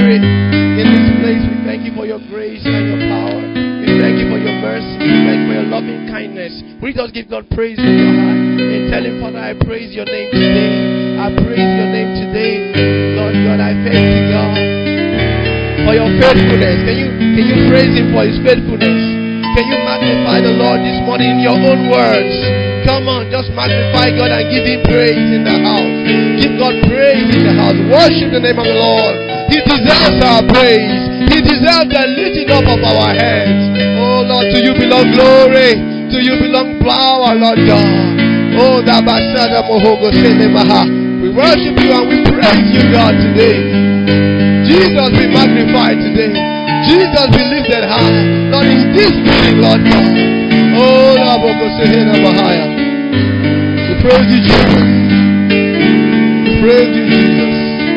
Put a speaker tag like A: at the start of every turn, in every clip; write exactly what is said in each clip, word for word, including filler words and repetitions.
A: Spirit in this place. We thank you for your grace and your power. We thank you for your mercy. We thank you for your loving kindness. We just give God praise in your heart and tell him, Father, I praise your name today. I praise your name today. Lord God, I thank you, God, for your faithfulness. Can you, can you praise him for his faithfulness? Can you magnify the Lord this morning in your own words? Come on, just magnify God and give him praise in the house. Give God praise in the house. Worship the name of the Lord. He deserves our praise. He deserves the lifting up of our hands. Oh Lord, to you belong glory. To you belong power, Lord God. Oh, the Basada Mohogo Senemaha. We worship you and we praise you, God, today. Jesus be magnified today. Jesus be lifted high. Lord, in this meeting, Lord God. Oh, the Boko Sehena Mahaya. We praise you, Jesus. We praise you, Jesus.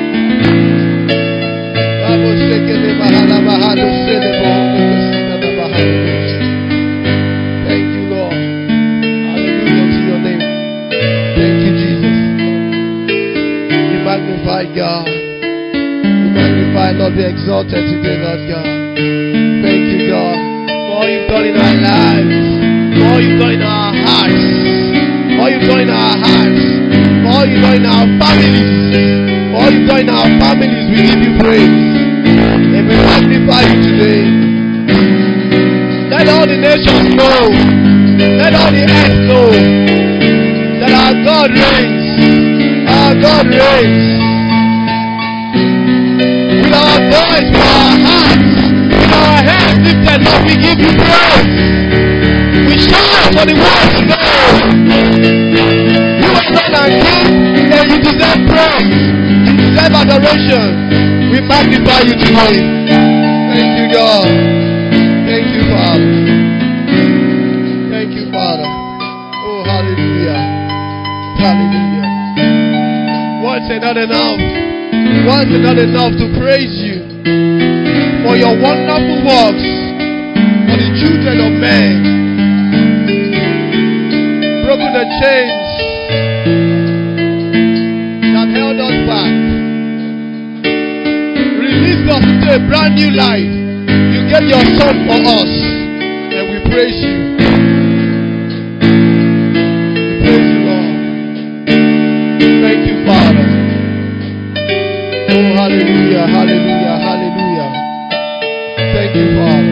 A: Thank you, Lord. Hallelujah to your name. Thank you, Jesus. Be magnified, God. Be magnified, Lord. Be exalted today, Lord God. Thank you, God, for all you've done in our lives, for all you've done in our hearts, for all you've done in our hearts, for all you've done in our families, for all you've done in our families. We give you praise. And we magnify you today. Let all the nations know, let all the earth know that our God reigns. Our God reigns. With our voice, with our hearts, with our hands lifted up, we give you praise. We shout for the world to know. You are God and King, and you deserve praise. You deserve adoration. We magnify you today. Thank you, God. Thank you, Father. Thank you, Father. Oh, hallelujah. Hallelujah. Words are not enough. Words are not enough to praise you for your wonderful works for the children of men. Broken the chains that held us back. Us into a brand new life. You gave your son for us, and we praise you. We praise you, Lord. Thank you, Father. Oh, hallelujah, hallelujah, hallelujah. Thank you, Father.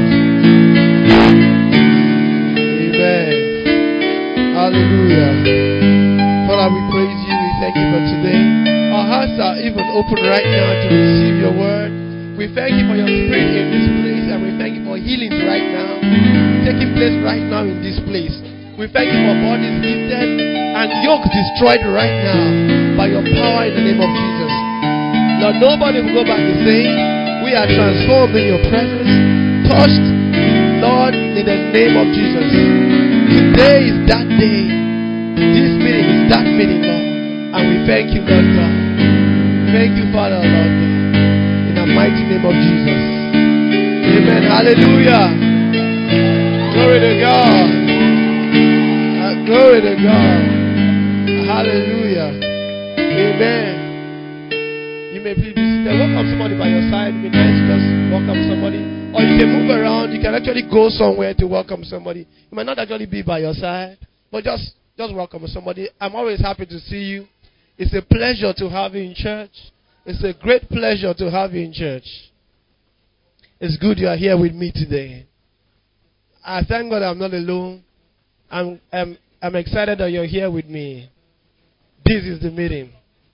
A: Amen. Hallelujah. Father, we praise you. We thank you for today. Our hearts are even open right now to receive your word. We thank you for your spirit in this place, and we thank you for healings right now, taking place right now in this place. We thank you for bodies lifted and yokes destroyed right now by your power in the name of Jesus. Lord, nobody will go back the same. We are transformed in your presence, touched, Lord, in the name of Jesus. Today is that day. This meeting is that meeting, Lord. And we thank you, Lord God. Thank you, Father, Lord God. In the mighty name of Jesus. Amen. Hallelujah. Glory to God. Uh, glory to God. Hallelujah. Amen. You may please be seated. Welcome somebody by your side. It would be nice to just welcome somebody. Or you can move around. You can actually go somewhere to welcome somebody. You might not actually be by your side, but just, just welcome somebody. I'm always happy to see you. It's a pleasure to have you in church. It's a great pleasure to have you in church. It's good you are here with me today. I thank God I'm not alone. I'm, I'm, I'm excited that you're here with me. This is the meeting.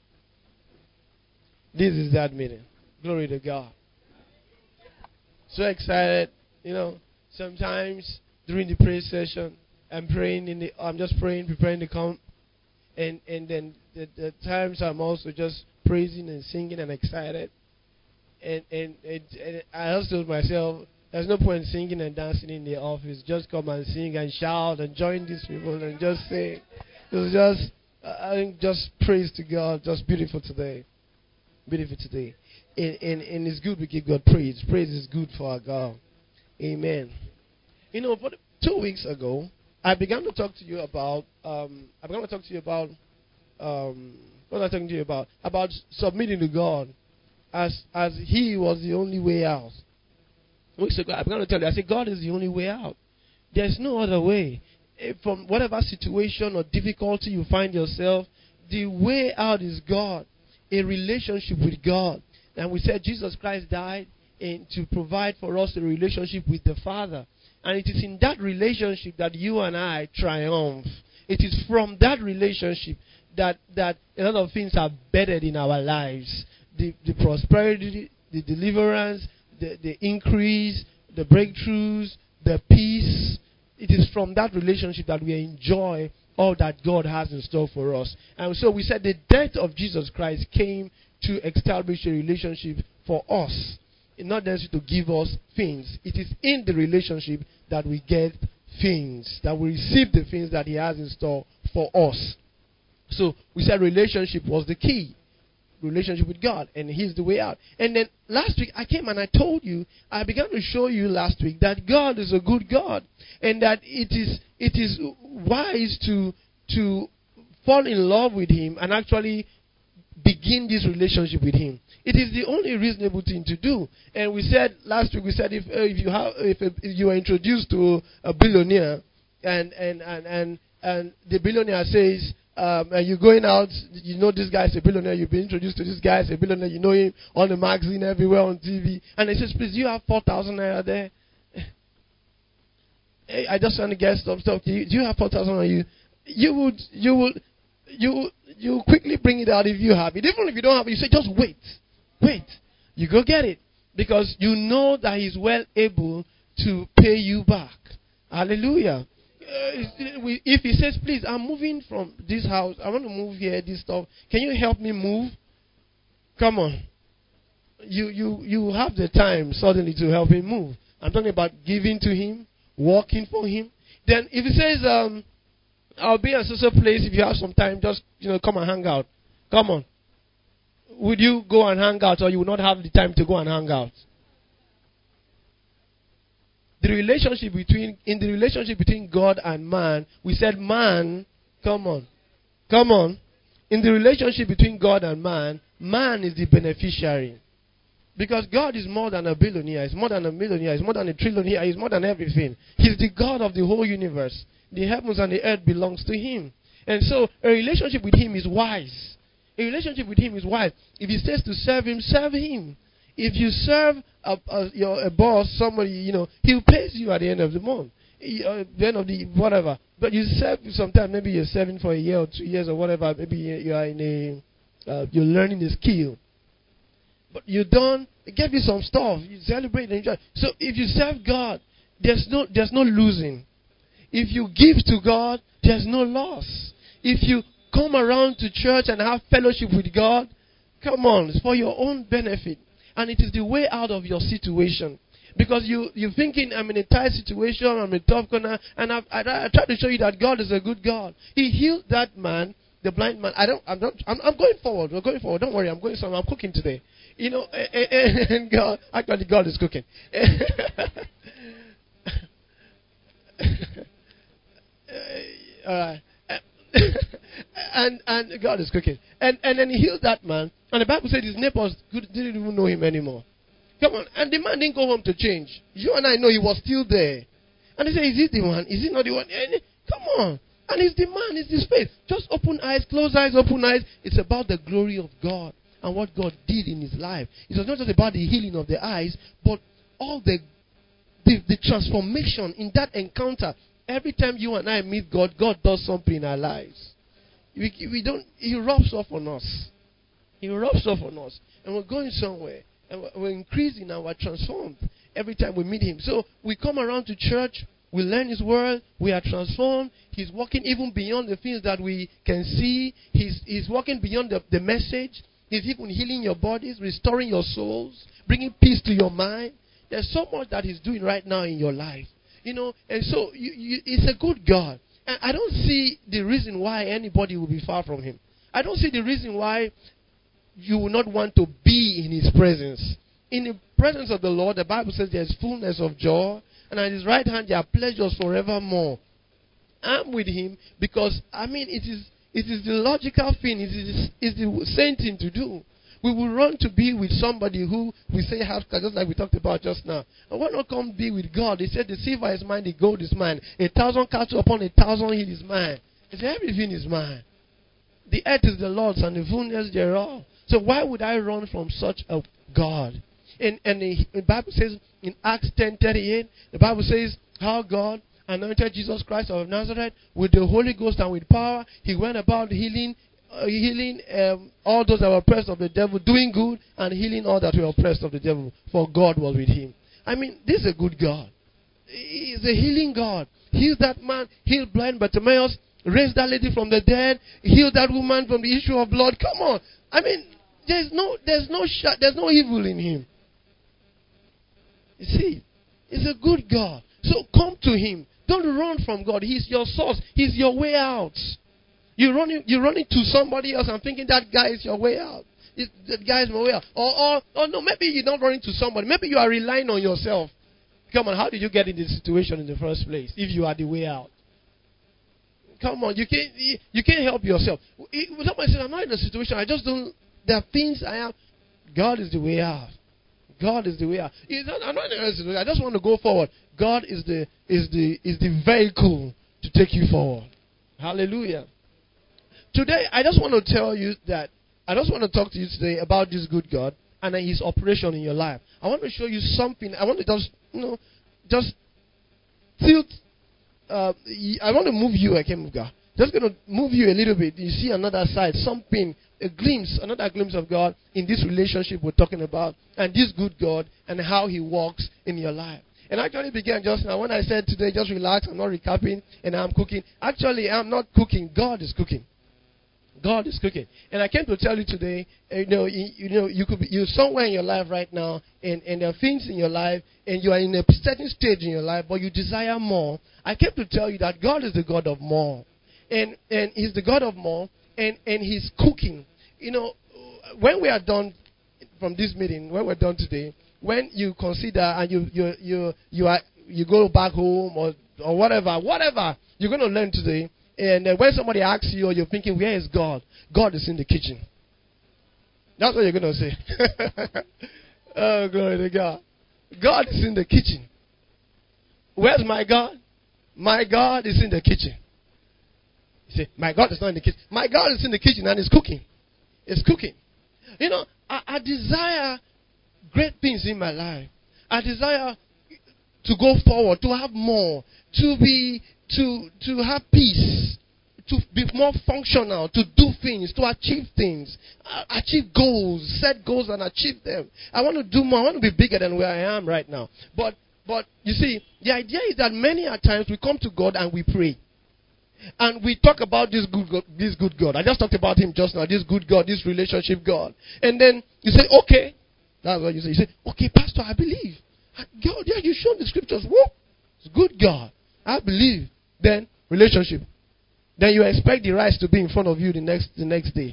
A: This is that meeting. Glory to God. So excited. You know, sometimes during the prayer session, I'm praying in the, I'm just praying, preparing to come. And, and then the, the times I'm also just praising and singing and excited. And, and, and, and I also told myself, there's no point singing and dancing in the office. Just come and sing and shout and join these people and just sing. It was just, I think, just praise to God. Just beautiful today. Beautiful today. And, and, and it's good we give God praise. Praise is good for our God. Amen. You know, but two weeks ago, I began to talk to you about, um, I began to talk to you about, um, what was I talking to you about? About submitting to God. as as he was the only way out. Weeks ago, I'm going to tell you, I said, God is the only way out. There's no other way. From whatever situation or difficulty you find yourself, the way out is God, a relationship with God. And we said Jesus Christ died in, to provide for us a relationship with the Father. And it is in that relationship that you and I triumph. It is from that relationship that, that a lot of things are bedded in our lives. The, the prosperity, the deliverance, the, the increase, the breakthroughs, the peace. It is from that relationship that we enjoy all that God has in store for us. And so we said the death of Jesus Christ came to establish a relationship for us, not necessarily to give us things. It is in the relationship that we get things, that we receive the things that He has in store for us. So we said relationship was the key. Relationship with God, and He's the way out. And then last week I came and I told you, I began to show you last week that God is a good God, and that it is it is wise to to fall in love with Him and actually begin this relationship with Him. It is the only reasonable thing to do. And we said last week, we said if uh, if you have if, if you are introduced to a billionaire, and and and and, and the billionaire says, Um, and you're going out, you know this guy is a billionaire, you've been introduced to this guy is a billionaire, you know him on the magazine, everywhere, on T V. And he says, please, do you have four thousand naira there? Hey, I just want to get some stuff. Do you, do you have four thousand on you? You would, you would, you you quickly bring it out if you have it. Even if you don't have it, you say, just wait. Wait. You go get it. Because you know that He's well able to pay you back. Hallelujah. If He says, please, I'm moving from this house, I want to move here, this stuff, can you help me move? Come on. You you you have the time suddenly to help Him move. I'm talking about giving to Him, working for Him. Then if He says, um, I'll be at such a place, if you have some time, just, you know, come and hang out. Come on. Would you go and hang out, or you would not have the time to go and hang out? The relationship between, in the relationship between God and man, we said man, come on, come on. In the relationship between God and man, man is the beneficiary. Because God is more than a billionaire, He's more than a millionaire, He's more than a trillionaire, He's more than everything. He's the God of the whole universe. The heavens and the earth belongs to Him. And so, a relationship with Him is wise. A relationship with Him is wise. If He says to serve Him, serve Him. If you serve a, a, your, a boss, somebody, you know, He'll pay you at the end of the month, he, uh, the end of the whatever. But you serve sometimes, maybe you're serving for a year or two years or whatever. Maybe you are in a, uh, you're learning a skill. But you don't, they give you some stuff. You celebrate and enjoy. So if you serve God, there's no, there's no losing. If you give to God, there's no loss. If you come around to church and have fellowship with God, come on, it's for your own benefit. And it is the way out of your situation. Because you, you're thinking, I'm in a tight situation, I'm in a tough corner, and I've, I, I try to show you that God is a good God. He healed that man, the blind man. I don't, I'm not, I'm, I'm going forward, we're going forward, don't worry, I'm going somewhere, I'm cooking today. You know, and God, actually God is cooking. Alright. and and God is cooking. And and then He healed that man. And the Bible said his neighbors didn't even know him anymore. Come on. And the man didn't go home to change. You and I know he was still there. And they say, is he the one? Is he not the one? And, come on. And it's the man, it's the space. Just open eyes, close eyes, open eyes. It's about the glory of God and what God did in his life. It was not just about the healing of the eyes, but all the the, the transformation in that encounter. Every time you and I meet God, God does something in our lives. We, we don't. He rubs off on us. He rubs off on us. And we're going somewhere. And we're increasing and we're transformed every time we meet Him. So we come around to church. We learn His word. We are transformed. He's working even beyond the things that we can see. He's, he's working beyond the, the message. He's even healing your bodies, restoring your souls, bringing peace to your mind. There's so much that He's doing right now in your life. You know, and so you, you, it's a good God. And I don't see the reason why anybody will be far from Him. I don't see the reason why you will not want to be in His presence. In the presence of the Lord, the Bible says there is fullness of joy, and at His right hand there are pleasures forevermore. I'm with Him because, I mean, it is it is the logical thing. It is it's the same thing to do. We will run to be with somebody who we say has, just like we talked about just now. And why not come be with God? He said, the silver is mine, the gold is mine. A thousand cattle upon a thousand hill is mine. He said, everything is mine. The earth is the Lord's and the fullness thereof. So why would I run from such a God? And, and the, the Bible says in Acts ten thirty-eight, the Bible says how God anointed Jesus Christ of Nazareth with the Holy Ghost and with power. He went about healing uh, healing um, all those that were oppressed of the devil, doing good and healing all that were oppressed of the devil, for God was with him. I mean, this is a good God. He is a healing God. Healed that man, healed blind Bartimaeus, raised that lady from the dead, healed that woman from the issue of blood. Come on. I mean, there's no there's no sh- there's no evil in him. You see, he's a good God. So come to him. Don't run from God. He's your source. He's your way out. You're running, you're running to somebody else and thinking that guy is your way out. It, that guy is my way out. Or, or, or no, maybe you're not running to somebody. Maybe you are relying on yourself. Come on, how did you get in this situation in the first place if you are the way out? Come on, you can't, you can't help yourself. Somebody says, I'm not in a situation, I just don't, there are things I am. God is the way out. God is the way out. Not, I'm not in a situation, I just want to go forward. God is the, is the, is the vehicle to take you forward. Hallelujah. Today, I just want to tell you that, I just want to talk to you today about this good God and his operation in your life. I want to show you something. I want to just, you know, just tilt. Uh, I want to move you. I can't move God. Just going to move you a little bit. You see another side, something, a glimpse, another glimpse of God in this relationship we're talking about, and this good God and how he works in your life. And actually began just now. When I said today, just relax, I'm not recapping, and I'm cooking. Actually, I'm not cooking. God is cooking. God is cooking. And I came to tell you today, you know, you, you know, you could be you're somewhere in your life right now, and, and there are things in your life, and you are in a certain stage in your life, but you desire more. I came to tell you that God is the God of more. And and He's the God of more, and, and He's cooking. You know, when we are done from this meeting, when we're done today, when you consider and you you you you are you go back home or or whatever, whatever you're going to learn today. And uh, when somebody asks you or you're thinking, where is God? God is in the kitchen. That's what you're going to say. Oh, glory to God. God is in the kitchen. Where's my God? My God is in the kitchen. You say, my God is not in the kitchen. My God is in the kitchen and is cooking. It's cooking. You know, I, I desire great things in my life. I desire to go forward, to have more, to be... To, to have peace, to be more functional, to do things, to achieve things, uh, achieve goals, set goals and achieve them. I want to do more. I want to be bigger than where I am right now. But, but you see, the idea is that many a times we come to God and we pray. And we talk about this good God, this good God. I just talked about him just now, this good God, this relationship God. And then you say, okay. That's what you say. You say, okay, Pastor, I believe. God, yeah, you showed the scriptures. Whoa, it's good God. I believe. Then relationship. Then you expect the rice to be in front of you the next the next day.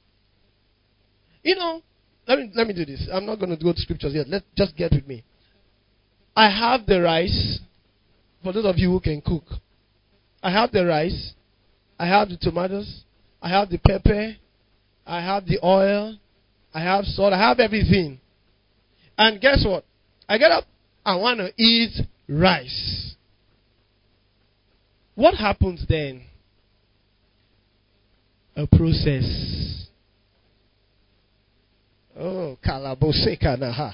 A: You know, let me let me do this. I'm not going to go to scriptures yet. Let's just get with me. I have the rice. For those of you who can cook, I have the rice. I have the tomatoes. I have the pepper. I have the oil. I have salt. I have everything. And guess what? I get up. I want to eat rice. What happens then? A process. Oh, kalaboseka naha.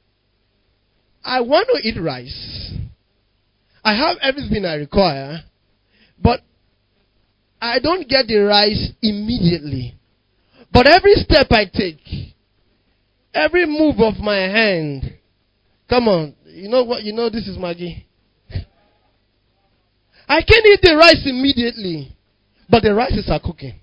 A: I want to eat rice. I have everything I require, but I don't get the rice immediately. But every step I take, every move of my hand, come on, you know what? You know this is Maggie. I can't eat the rice immediately, but the rices are cooking.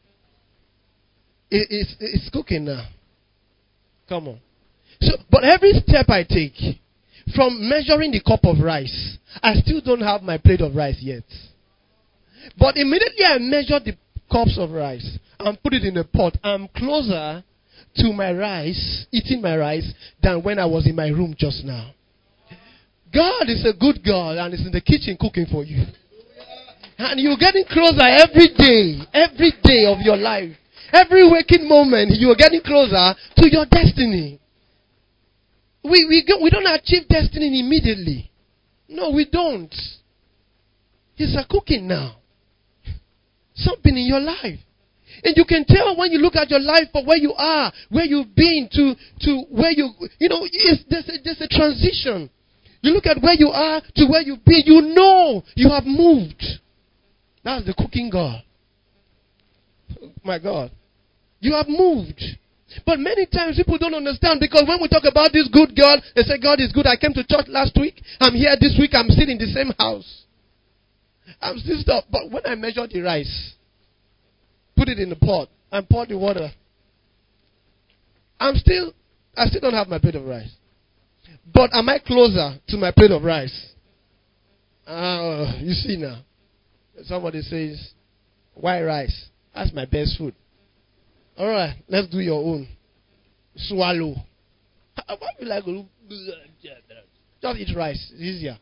A: It, it's, it's cooking now. Come on. So, but every step I take, from measuring the cup of rice, I still don't have my plate of rice yet. But immediately I measure the cups of rice and put it in a pot, I'm closer to my rice, eating my rice, than when I was in my room just now. God is a good God and is in the kitchen cooking for you. And you're getting closer every day, every day of your life. Every waking moment, you are getting closer to your destiny. We, we, go, we don't achieve destiny immediately. No, we don't. It's a cooking now. Something in your life. And you can tell when you look at your life for where you are, where you've been to, to where you, you know, it's, there's, a, there's a transition. You look at where you are to where you've been, you know you have moved. That's the cooking God. Oh my God. You have moved. But many times people don't understand, because when we talk about this good God, they say God is good. I came to church last week. I'm here this week. I'm still in the same house. I'm still stuck. But when I measure the rice, put it in the pot, and pour the water, I'm still, I still don't have my plate of rice. But am I closer to my plate of rice? Uh, you see now. Somebody says, why rice? That's my best food. All right, let's do your own. Swallow. Why do you like just eat rice? It's easier.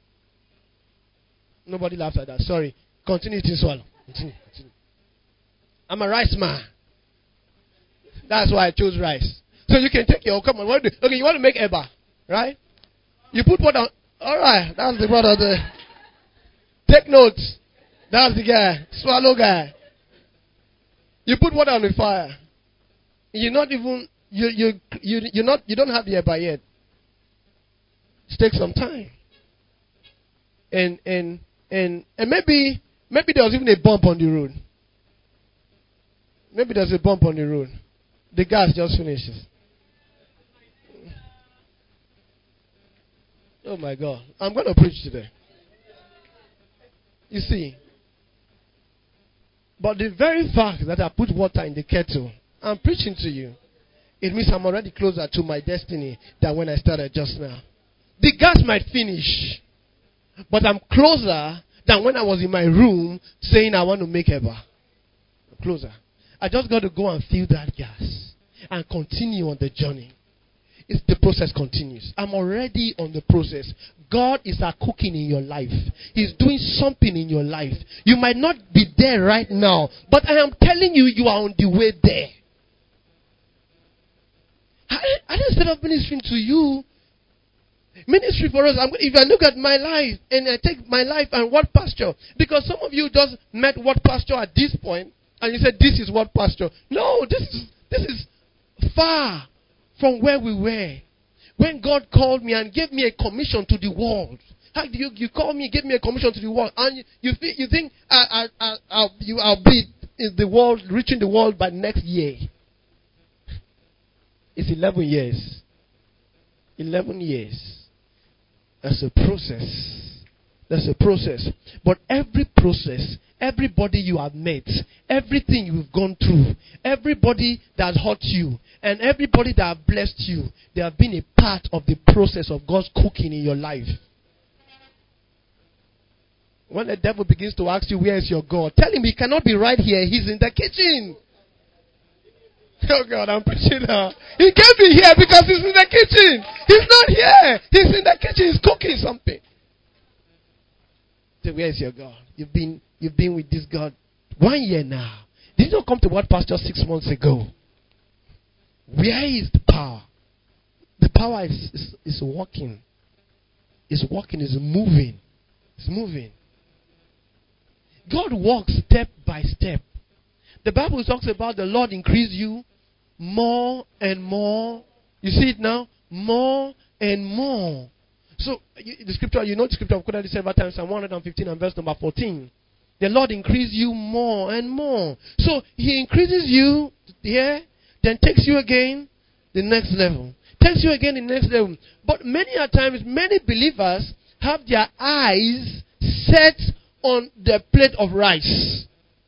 A: Nobody laughs at that. Sorry. Continue eating swallow. Continue, continue. I'm a rice man. That's why I chose rice. So you can take your, come on, what do you, okay, you want to make eba, right? You put what on, alright, that's the brother there. Take notes. That's the guy, swallow guy. You put water on the fire. You're not even, you, you, you, you're not, you don't have the eba yet. It takes some time. And, and, and, and maybe, maybe there was even a bump on the road. Maybe there's a bump on the road. The gas just finishes. Oh my God. I'm going to preach today. You see. But the very fact that I put water in the kettle, I'm preaching to you. It means I'm already closer to my destiny than when I started just now. The gas might finish, but I'm closer than when I was in my room saying I want to make eba. I'm closer. I just got to go and fill that gas and continue on the journey. It's the process continues. I'm already on the process. God is a cooking in your life. He's doing something in your life. You might not be there right now, but I am telling you, you are on the way there. I, I didn't set up ministry to you. Ministry for us, I'm, if I look at my life and I take my life and what pasture, because some of you just met what pasture at this point, and you said this is what pasture. No, this is this is far from where we were. When God called me and gave me a commission to the world. How do you you call me, give me a commission to the world, and you you, feel, you think I, I, I, I'll, you, I'll be in the world, reaching the world by next year? It's eleven years. Eleven years. That's a process. That's a process. But every process, everybody you have met, everything you've gone through, everybody that hurt you, and everybody that have blessed you, they have been a part of the process of God's cooking in your life. When the devil begins to ask you, where is your God? Tell him he cannot be right here. He's in the kitchen. Oh God, I'm preaching now. He can't be here because he's in the kitchen. He's not here. He's in the kitchen. He's cooking something. So where is your God? You've been you've been with this God one year now. Did you not come to what pastor six months ago? Where is the power? The power is, is, is working. It's working. It's moving. It's moving. God walks step by step. The Bible talks about the Lord increase you more and more. You see it now? More and more. So, the scripture, you know the scripture I've quoted several times, Psalm one fifteen and verse number fourteen. The Lord increase you more and more. So, He increases you here, then takes you again the next level. Takes you again the next level. But many a times, many believers have their eyes set on the plate of rice.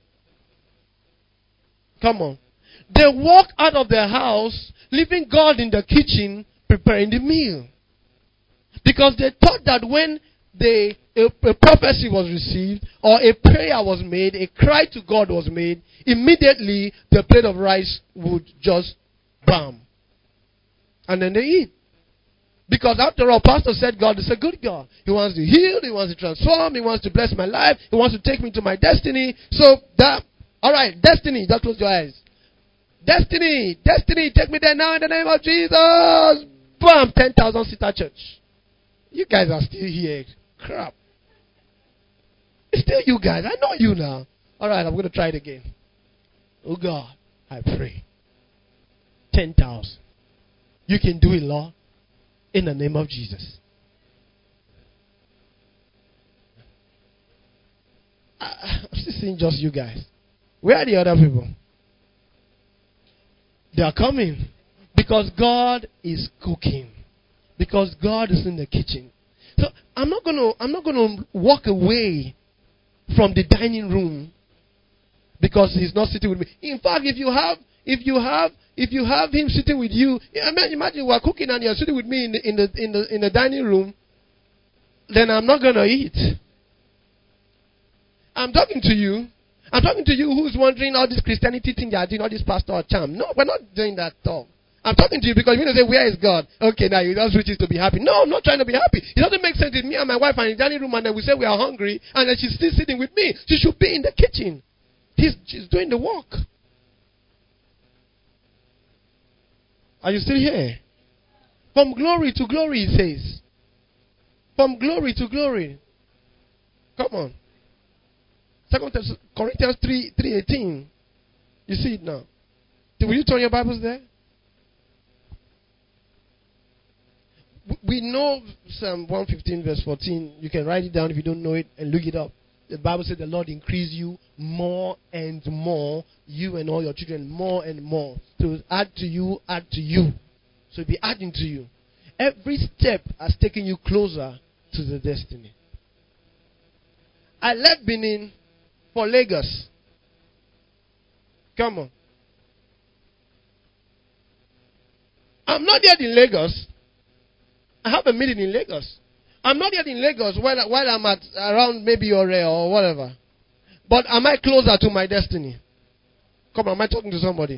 A: Come on. They walk out of their house, leaving God in the kitchen, preparing the meal. Because they thought that when they, a, a prophecy was received, or a prayer was made, a cry to God was made, immediately the plate of rice would just bam. And then they eat. Because after all, pastor said God is a good God. He wants to heal, He wants to transform, He wants to bless my life, He wants to take me to my destiny. So that, alright, destiny, just close your eyes. Destiny, destiny, take me there now in the name of Jesus. Bam, ten thousand seater church. You guys are still here. Crap. It's still you guys. I know you now. All right, I'm going to try it again. Oh God, I pray. ten thousand. You can do it, Lord. In the name of Jesus. I'm still seeing just you guys. Where are the other people? They are coming. Because God is cooking. Because God is in the kitchen. So I'm not gonna I'm not gonna walk away from the dining room because he's not sitting with me. In fact, if you have if you have if you have him sitting with you, imagine we're cooking and you're sitting with me in the in the in the in the dining room, then I'm not gonna eat. I'm talking to you. I'm talking to you who's wondering all this Christianity thing they are doing, all this pastor charm. No, we're not doing that talk. I'm talking to you because you're going to say, where is God? Okay, now you just reach it to be happy. No, I'm not trying to be happy. It doesn't make sense if me and my wife are in the dining room and then we say we are hungry and then she's still sitting with me. She should be in the kitchen. He's, she's doing the work. Are you still here? From glory to glory, it says. From glory to glory. Come on. Second Corinthians three eighteen. You see it now. Will you turn your Bibles there? We know Psalm one fifteen verse fourteen. You can write it down if you don't know it and look it up. The Bible said the Lord increase you more and more, you and all your children, more and more. So add to you, add to you. So it'll be adding to you. Every step has taken you closer to the destiny. I left Benin for Lagos. Come on. I'm not yet in Lagos. I have a meeting in Lagos. I'm not yet in Lagos while, while I'm at around maybe Ore or whatever. But am I closer to my destiny? Come on, am I talking to somebody?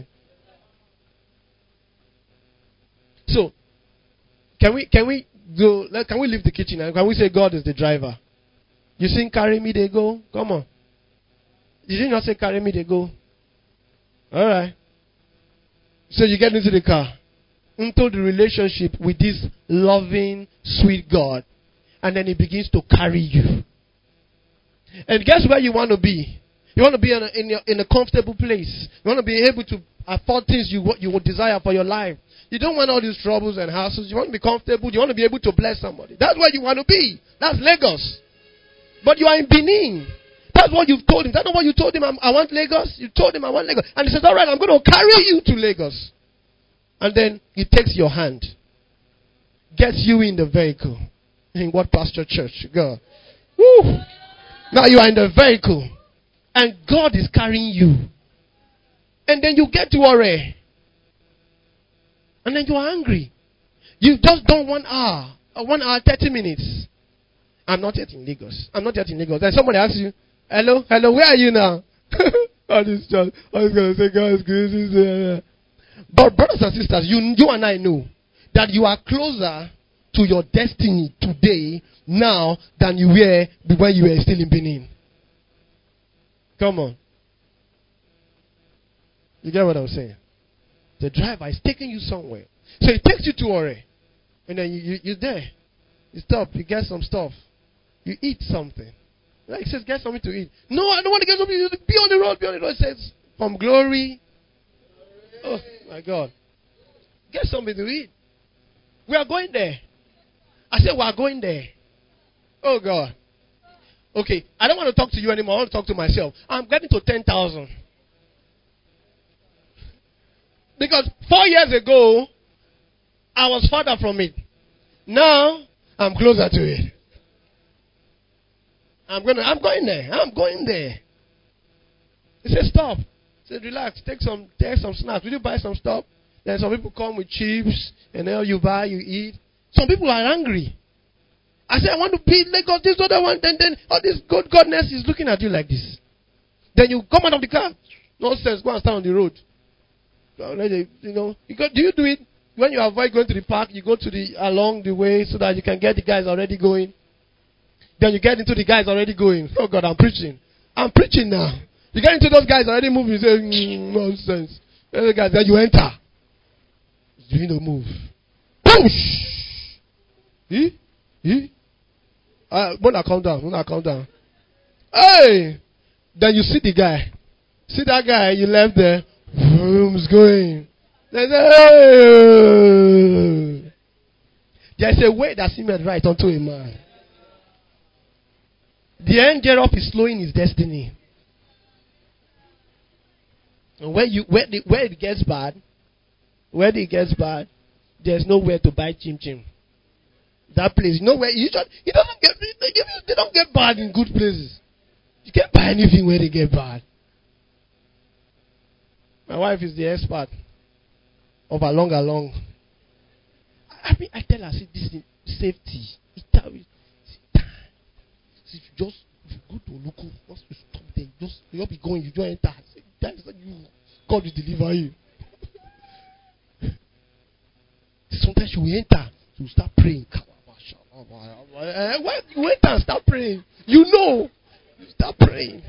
A: So, can we can we go? Can we leave the kitchen and can we say God is the driver? You sing carry me they go? Come on. Did you not say carry me they go? Alright. So you get into the car. Into the relationship with this loving, sweet God. And then he begins to carry you. And guess where you want to be? You want to be in a, in, your, in a comfortable place. You want to be able to afford things you, you would desire for your life. You don't want all these troubles and hassles. You want to be comfortable. You want to be able to bless somebody. That's where you want to be. That's Lagos. But you are in Benin. That's what you've told him. That's not what you told him. I want Lagos. You told him I want Lagos. And he says, all right, I'm going to carry you to Lagos. And then he takes your hand. Gets you in the vehicle. In what pastor church? God. Woo. Now you are in the vehicle. And God is carrying you. And then you get to Ore. And then you are angry. You've just done one hour. Or one hour, thirty minutes. I'm not yet in Lagos. I'm not yet in Lagos. Then somebody asks you, hello, hello, where are you now? All this just, I was going to say, God is good. But brothers and sisters, you, you and I know that you are closer to your destiny today now than you were when you were still in Benin. Come on. You get what I'm saying? The driver is taking you somewhere. So he takes you to Ore. And then you, you, you're there. You stop. You get some stuff. You eat something. Like he says, get something to eat. No, I don't want to get something to eat. Be on the road. Be on the road. It says, from glory. Oh, my God. Get something to eat. We are going there. I said, we are going there. Oh, God. Okay, I don't want to talk to you anymore. I want to talk to myself. I'm getting to ten thousand. Because four years ago, I was farther from it. Now, I'm closer to it. I'm going to, I'm going there. I'm going there. He said, stop. He said, relax. Take some, take some snacks. Will you buy some stuff? Then some people come with chips. And then you buy, you eat. Some people are angry. I said, I want to be Lagos, this other one. Then, then all this good godness is looking at you like this. Then you come out of the car. Nonsense. Go and stand on the road. You know, you go, do you do it when you avoid going to the park? You go to the along the way so that you can get the guys already going. Then you get into the guys already going. Oh God, I'm preaching. I'm preaching now. You get into those guys already moving. You say, mm, nonsense. The guy said, you enter. He's doing the move. Push! He? He? Uh, when I calm down, when I calm down. Hey! Then you see the guy. See that guy you left there. Vroom's going. There's a, hey! There's a way that seemeth right unto a man. The end thereof is slowing his destiny. And where you where the, where it gets bad, where it gets bad, there's nowhere to buy chim chim. That place, nowhere. You just, it doesn't get. They don't get bad in good places. You can't buy anything where they get bad. My wife is the expert of along along. I mean, I tell her, see, this is safety. It tell you, see, if you just if you go to local, once you stop there, you just you just be going, you don't enter. That is you. God will deliver you. Sometimes you enter, you start praying. Why you enter and start praying? You know, you start praying.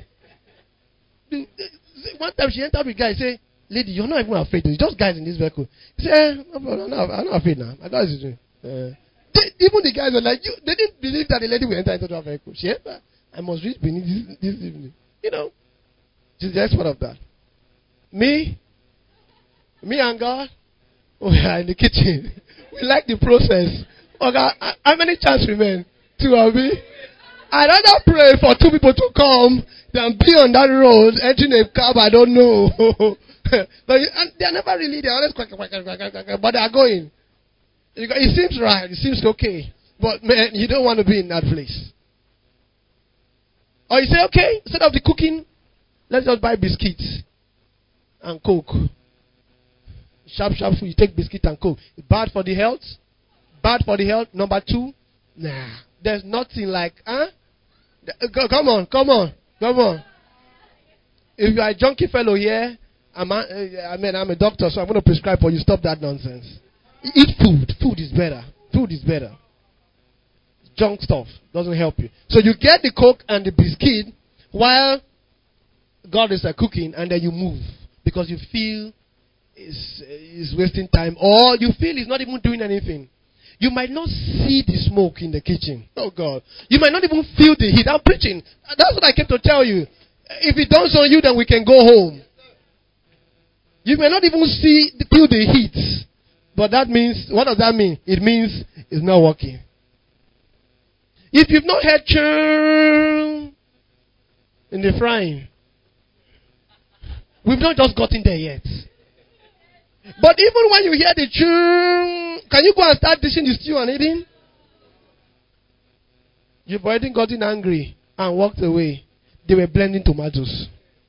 A: One time she entered with a guy, say, lady, you're not even afraid. It's just guys in this vehicle. He said, eh, I'm, not, I'm not afraid now. My God is doing. Uh, they, even the guys were like, you, they didn't believe that the lady will enter into that vehicle. She entered. I must reach Benin this, this evening. You know, she's the expert of that. Me, me and God, oh, we are in the kitchen. We like the process. Okay, how many chances remain? Two of me. I'd rather pray for two people to come than be on that road entering a cab I don't know. But you, and they're never really, they're always quack, quack, quack, quack, quack, but they're going. It seems right, it seems okay. But man, you don't want to be in that place. Or you say, okay, instead of the cooking, let's just buy biscuits and Coke. Sharp, sharp food, you take biscuit and Coke. Bad for the health? Bad for the health. Number two, nah. There's nothing like, huh? Come on, come on, come on. If you are a junkie fellow here, I'm a, I mean, I'm a doctor, so I'm going to prescribe for you. Stop that nonsense. Eat food. Food is better. Food is better. Junk stuff doesn't help you. So you get the Coke and the biscuit while God is uh, cooking, and then you move because you feel it's, it's wasting time, or you feel it's not even doing anything. You might not see the smoke in the kitchen. Oh God. You might not even feel the heat. I'm preaching. That's what I came to tell you. If it dawns on you, then we can go home. You may not even see, feel the heat. But that means, what does that mean? It means it's not working. If you've not had churn in the frying, we've not just gotten there yet. But even when you hear the churn, can you go and start dishing the stew and eating? You've already gotten angry and walked away. They were blending tomatoes.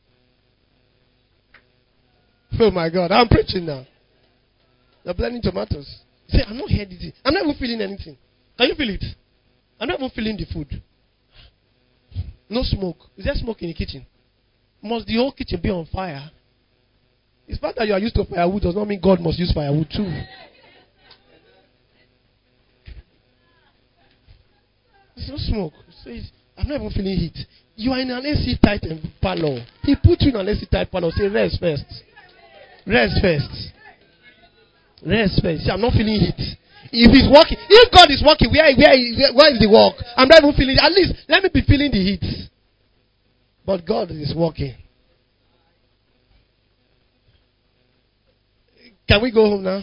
A: Oh my God, I'm preaching now. They're blending tomatoes. You say, I'm not hearing it. I'm not even feeling anything. Can you feel it? I'm not even feeling the food. No smoke. Is there smoke in the kitchen? Must the whole kitchen be on fire? It's fact that you are used to firewood does not mean God must use firewood too. There's no smoke. Says, I'm not even feeling heat. You are in an A C tight parlor. He put you in an A C tight parlor. Say, rest first. Rest first. Rest first. See, I'm not feeling heat. If he's working, if God is working, where, where, where is the work? I'm not even feeling it. At least let me be feeling the heat. But God is working. Can we go home now?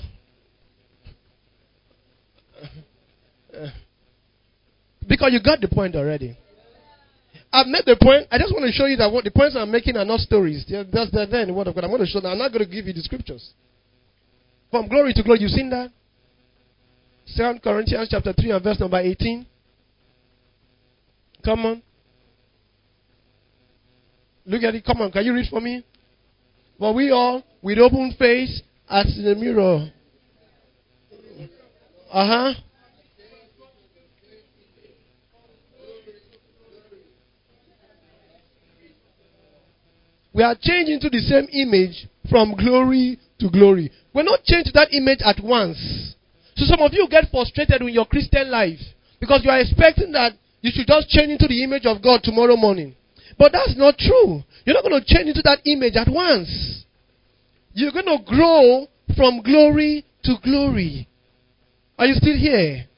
A: Because you got the point already. I've made the point. I just want to show you that what the points I'm making are not stories. That's the then word of God. I'm going to show that. I'm not going to give you the scriptures. From glory to glory. You've seen that? Second Corinthians chapter three and verse number eighteen. Come on. Look at it. Come on. Can you read for me? But we all, with open face, as in a mirror. Uh-huh. We are changed into the same image from glory to glory. We're not changed to that image at once. So some of you get frustrated in your Christian life because you are expecting that you should just change into the image of God tomorrow morning. But that's not true. You're not going to change into that image at once. You're going to grow from glory to glory. Are you still here?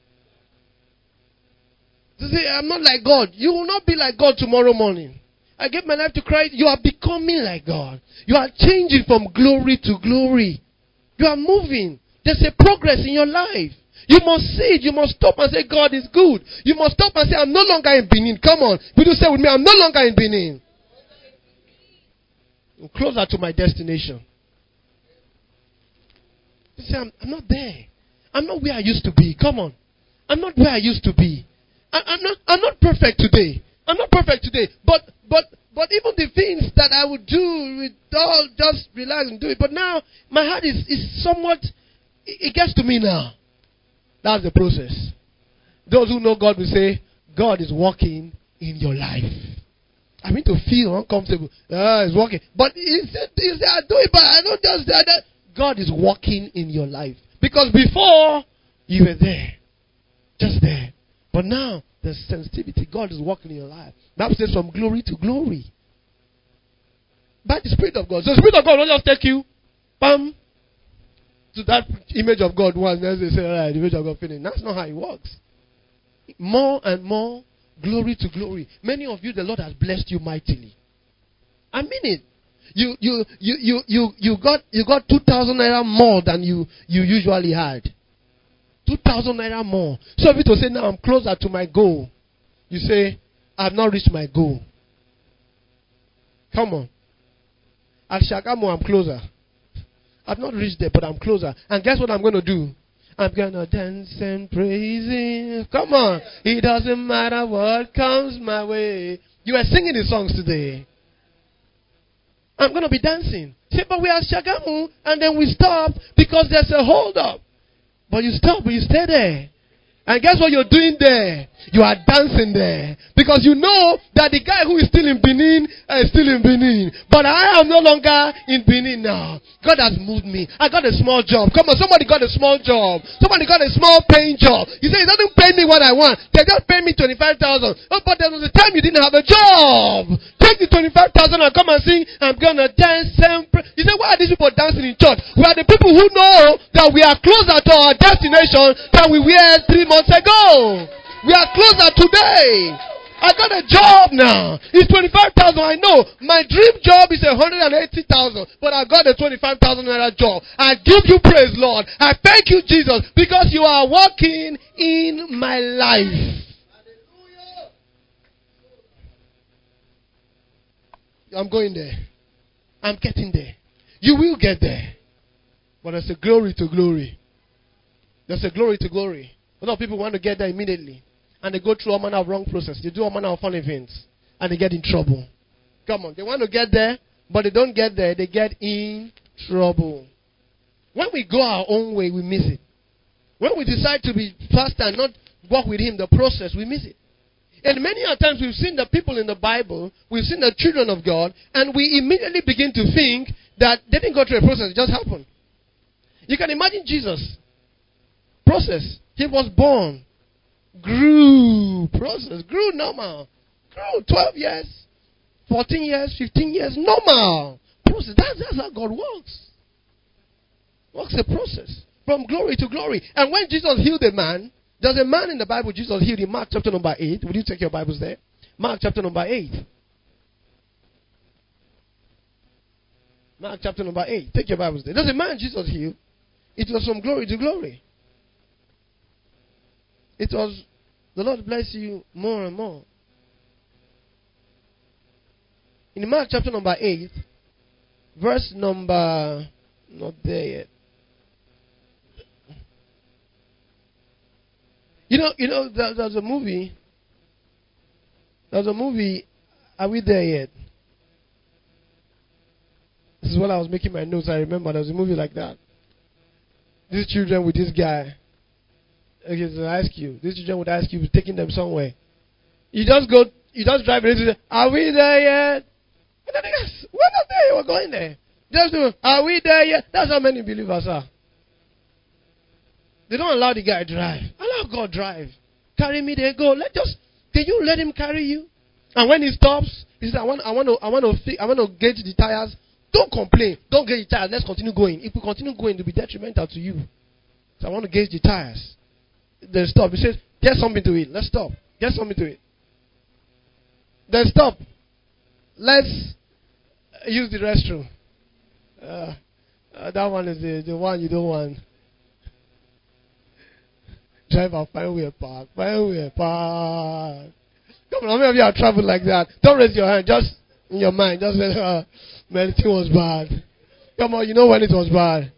A: You say, I'm not like God. You will not be like God tomorrow morning. I gave my life to Christ. You are becoming like God. You are changing from glory to glory. You are moving. There's a progress in your life. You must see it. You must stop and say, God is good. You must stop and say, I'm no longer in Benin. Come on. People say with me, I'm no longer in Benin. I'm closer to my destination. You say, I'm, I'm not there. I'm not where I used to be. Come on. I'm not where I used to be. I, I'm not I'm not perfect today. I'm not perfect today. But but but even the things that I would do with all just relax and do it. But now my heart is, is somewhat it, it gets to me now. That's the process. Those who know God will say, God is working in your life. I mean to feel uncomfortable. Ah, it's working. But he said, he said I do it, but I don't just do that. God is working in your life. Because before, you were there. Just there. But now, there's sensitivity. God is working in your life. Bible says from glory to glory. By the Spirit of God. So the Spirit of God will not just take you, bam, to that image of God once. Then they say, all right, the image of God finished. That's not how it works. More and more, glory to glory. Many of you, the Lord has blessed you mightily. I mean it. You you you you you you got you got two thousand naira more than you you usually had. Two thousand naira more. So if you to say now I'm closer to my goal, you say I've not reached my goal. Come on. At Shagamu I'm closer. I've not reached there, but I'm closer. And guess what I'm going to do? I'm going to dance and praise Him. Come on. It doesn't matter what comes my way. You are singing the songs today. I'm going to be dancing. Say, but we are Shagamu, and then we stop because there's a hold up. But you stop, but you stay there. And guess what you're doing there? You are dancing there. Because you know that the guy who is still in Benin uh, is still in Benin. But I am no longer in Benin now. God has moved me. I got a small job. Come on, somebody got a small job. Somebody got a small paying job. You say, it doesn't pay me what I want. They just pay me twenty-five thousand. Oh, but there was a time you didn't have a job. Take the twenty-five thousand and come and sing, I'm going to dance and pray. You say, why are these people dancing in church? We are the people who know that we are closer to our destination than we were three months ago. We are closer today. I got a job now. It's twenty-five thousand. I know. My dream job is one hundred eighty thousand. But I got a twenty-five thousand naira job. I give you praise, Lord. I thank you, Jesus, because you are working in my life. I'm going there. I'm getting there. You will get there. But there's a glory to glory. There's a glory to glory. A lot of people want to get there immediately. And they go through all manner of wrong process. They do all manner of funny things. And they get in trouble. Come on. They want to get there. But they don't get there. They get in trouble. When we go our own way, we miss it. When we decide to be faster and not walk with Him, the process, we miss it. And many a times we've seen the people in the Bible, we've seen the children of God, and we immediately begin to think that they didn't go through a process, it just happened. You can imagine Jesus. Process. He was born. Grew. Process. Grew normal. Grew twelve years. fourteen years. fifteen years. Normal. Process. That's, that's how God works. Works a process. From glory to glory. And when Jesus healed a man, there's a man in the Bible Jesus healed in Mark chapter number eight. Would you take your Bibles there? Mark chapter number eight. Mark chapter number eight. Take your Bibles there. There's a man Jesus healed. It was from glory to glory. It was, the Lord bless you more and more. In Mark chapter number eight, verse number, not there yet. You know, you know, there, there's a movie. There's a movie. Are we there yet? This is when I was making my notes. I remember there was a movie like that. These children with this guy. Okay, so I ask you. These children would ask you, taking them somewhere. You just go. You just drive and say, "Are we there yet?" And then they ask, "We're not there. We're going there." Just do. "Are we there yet?" That's how many believers are. They don't allow the guy to drive. Allow God drive. Carry me there, go. Let just can you let him carry you? And when he stops, he says, I want I want to I want to I want to gauge the tires Don't complain. Don't get your tires. Let's continue going. If we continue going, it will be detrimental to you. So I want to gauge the tires. Then stop. He says, get something to eat. Let's stop. Get something to eat. Then stop. Let's use the restroom. Uh, uh, that one is the, the one you don't want. Driver, find where park. Find where park. Come on, how many of you have traveled like that? Don't raise your hand. Just in your mind. Just say, uh, man, it was bad. Come on, you know when it was bad.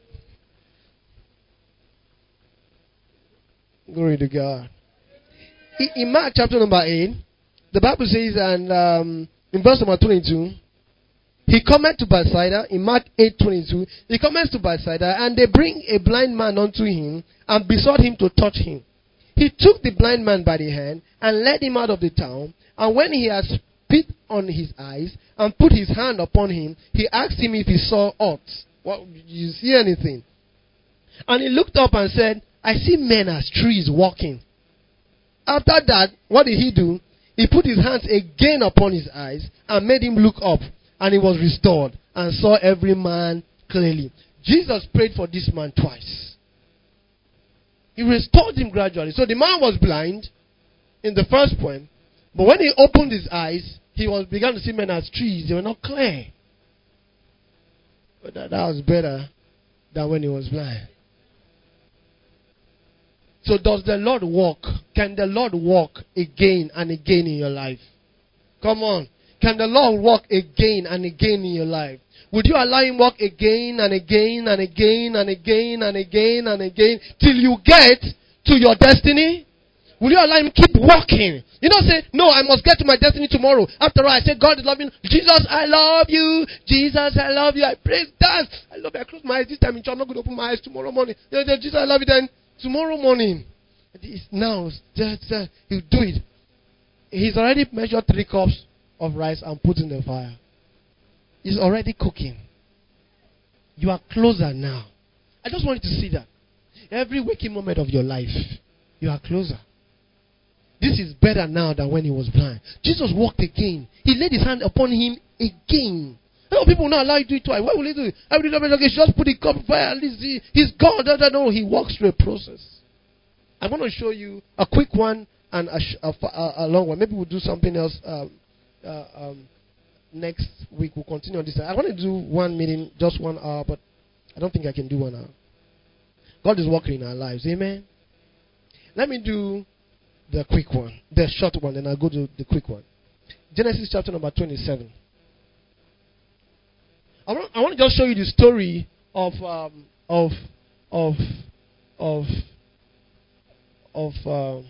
A: Glory to God. In, in Mark chapter number eight, the Bible says, and um, in verse number twenty-two, he cometh to Bethsaida, in Mark eight twenty-two, he cometh to Bethsaida, and they bring a blind man unto him, and besought him to touch him. He took the blind man by the hand, and led him out of the town, and when he had spit on his eyes, and put his hand upon him, he asked him if he saw aught. What, did you see anything? And he looked up and said, I see men as trees walking. After that, what did he do? He put his hands again upon his eyes, and made him look up. And he was restored, and saw every man clearly. Jesus prayed for this man twice. He restored him gradually. So the man was blind in the first point. But when he opened his eyes, he was began to see men as trees. They were not clear. But that, that was better than when he was blind. So does the Lord walk? Can the Lord walk again and again in your life? Come on. Can the Lord walk again and again in your life? Would you allow him walk again and again and again and again and again and again till you get to your destiny? Will you allow him keep walking? You don't say, no, I must get to my destiny tomorrow. After all, I say, God is loving. Jesus, I love you. Jesus, I love you. I praise dance. I love you. I close my eyes this time in church. I'm not going to open my eyes tomorrow morning. Jesus, I love you. Then tomorrow morning. It's now, just, uh, he'll do it. He's already measured three cups of rice and put in the fire. It's already cooking. You are closer now. I just want you to see that. Every waking moment of your life, you are closer. This is better now than when he was blind. Jesus walked again. He laid his hand upon him again. No, people will not allow you to do it twice. Why will he do it? Every time okay, just put the cup of fire. At least he, he's God. No, he walks through a process. I'm going to show you a quick one and a, sh- a, a, a long one. Maybe we'll do something else. Um, Uh, um, next week we'll continue on this. I want to do one meeting, just one hour, but I don't think I can do one hour. God is working in our lives. Amen. Let me do the quick one, the short one, then I'll go to the quick one. Genesis chapter number twenty-seven. I want, I want to just show you the story of um, of of of of. Uh,